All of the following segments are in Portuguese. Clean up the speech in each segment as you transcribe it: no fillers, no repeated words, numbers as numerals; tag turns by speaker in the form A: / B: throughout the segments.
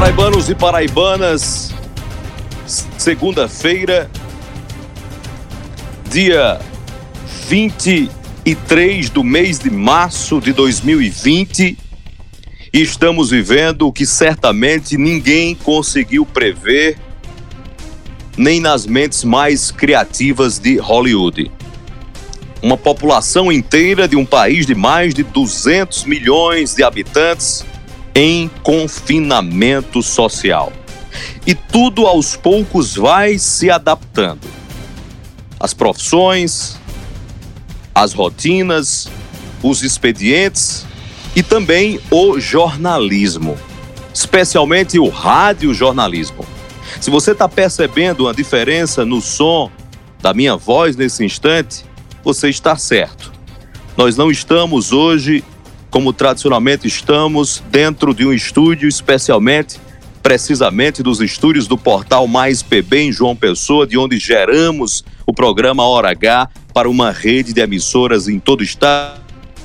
A: Paraibanos e paraibanas, segunda-feira, dia 23 do mês de março de 2020, e estamos vivendo o que certamente ninguém conseguiu prever, nem nas mentes mais criativas de Hollywood. Uma população inteira de um país de mais de 200 milhões de habitantes em confinamento social. E tudo aos poucos vai se adaptando. As profissões, as rotinas, os expedientes e também o jornalismo, especialmente o radiojornalismo. Se você está percebendo uma diferença no som da minha voz nesse instante, você está certo. Nós não estamos hoje, como tradicionalmente estamos, dentro de um estúdio, precisamente dos estúdios do Portal Mais PB em João Pessoa, de onde geramos o programa Hora H para uma rede de emissoras em todo o estado,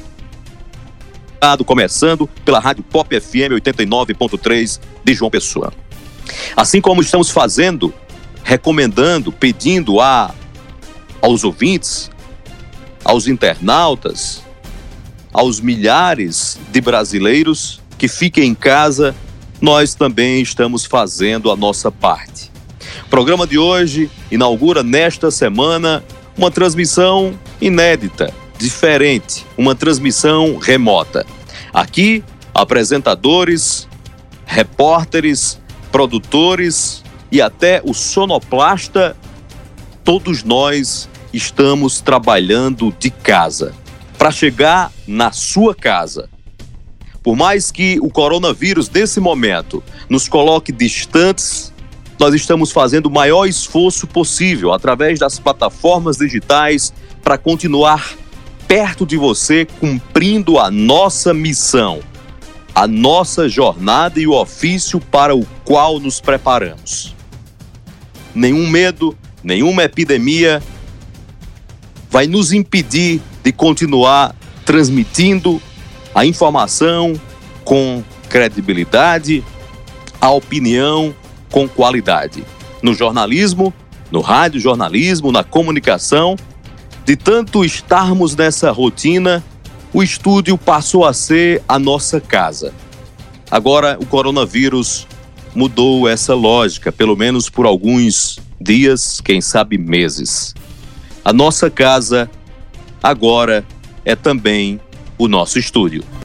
A: começando pela Rádio Pop FM 89.3 de João Pessoa. Assim como estamos fazendo, recomendando, pedindo aos ouvintes, aos internautas, aos milhares de brasileiros que fiquem em casa, nós também estamos fazendo a nossa parte. O programa de hoje inaugura nesta semana uma transmissão inédita, diferente, uma transmissão remota. Aqui, apresentadores, repórteres, produtores e até o sonoplasta, todos nós estamos trabalhando de casa para chegar na sua casa. Por mais que o coronavírus, nesse momento, nos coloque distantes, nós estamos fazendo o maior esforço possível através das plataformas digitais para continuar perto de você, cumprindo a nossa missão, a nossa jornada e o ofício para o qual nos preparamos. Nenhum medo, nenhuma epidemia vai nos impedir de continuar transmitindo a informação com credibilidade, a opinião com qualidade. No jornalismo, no radiojornalismo, na comunicação, de tanto estarmos nessa rotina, o estúdio passou a ser a nossa casa. Agora o coronavírus mudou essa lógica, pelo menos por alguns dias, quem sabe meses. A nossa casa agora é também o nosso estúdio.